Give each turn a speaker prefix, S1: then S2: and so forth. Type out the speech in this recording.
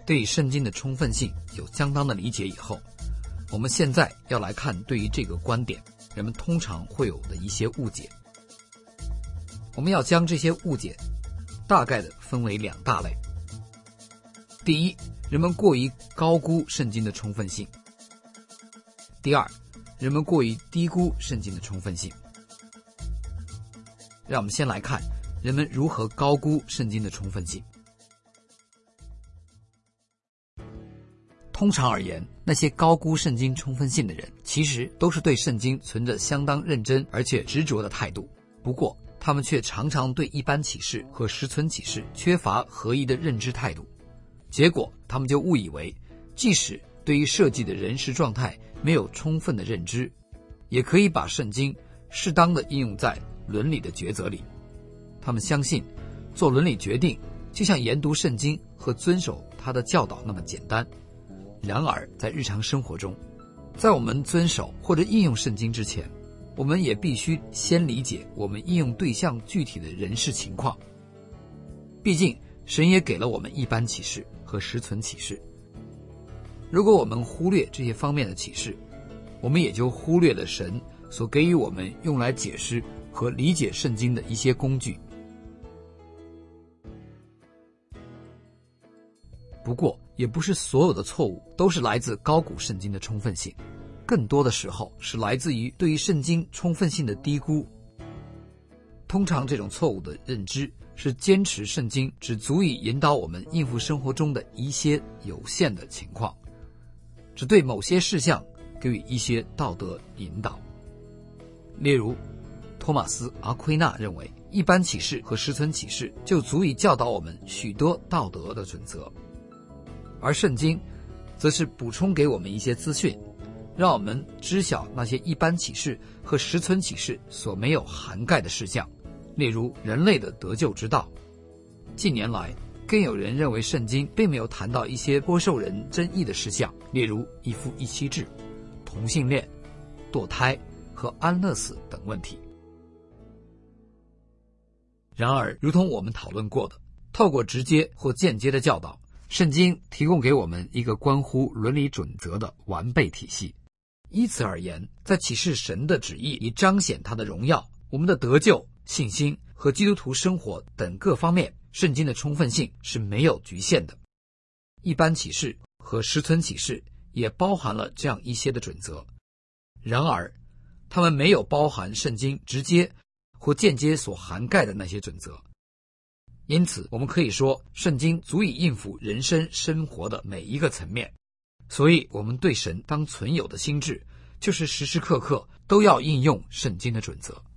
S1: 对圣经的充分性有相当的理解以后，我们现在要来看对于这个观点人们通常会有的一些误解。我们要将这些误解大概的分为2大类。第一，人们过于高估圣经的充分性。第二，人们过于低估圣经的充分性。让我们先来看人们如何高估圣经的充分性。通常而言，那些高估圣经充分性的人，其实都是对圣经存着相当认真而且执着的态度。不过，他们却常常对一般启示和实存启示缺乏合一的认知态度。结果，他们就误以为，即使对于设计的人事状态没有充分的认知，也可以把圣经适当的应用在伦理的抉择里。他们相信，做伦理决定就像研读圣经和遵守它的教导那么简单。然而，在日常生活中，在我们遵守或者应用圣经之前，我们也必须先理解我们应用对象具体的人事情况。毕竟，神也给了我们一般启示和实存启示。如果我们忽略这些方面的启示，我们也就忽略了神所给予我们用来解释和理解圣经的一些工具。不过，也不是所有的错误都是来自高估圣经的充分性，更多的时候是来自于对于圣经充分性的低估。通常这种错误的认知是坚持圣经只足以引导我们应付生活中的一些有限的情况，只对某些事项给予一些道德引导。例如，托马斯·阿奎那认为，一般启示和实存启示就足以教导我们许多道德的准则，而圣经则是补充给我们一些资讯，让我们知晓那些一般启示和实存启示所没有涵盖的事项，例如人类的得救之道。近年来，更有人认为圣经并没有谈到一些颇受人争议的事项，例如一夫一妻制、同性恋、堕胎和安乐死等问题。然而，如同我们讨论过的，透过直接或间接的教导，圣经提供给我们一个关乎伦理准则的完备体系。依此而言，在启示神的旨意以彰显他的荣耀，我们的得救、信心和基督徒生活等各方面，圣经的充分性是没有局限的。一般启示和实存启示也包含了这样一些的准则，然而它们没有包含圣经直接或间接所涵盖的那些准则。因此，我们可以说，圣经足以应付人生生活的每一个层面。所以，我们对神当存有的心志，就是时时刻刻都要应用圣经的准则。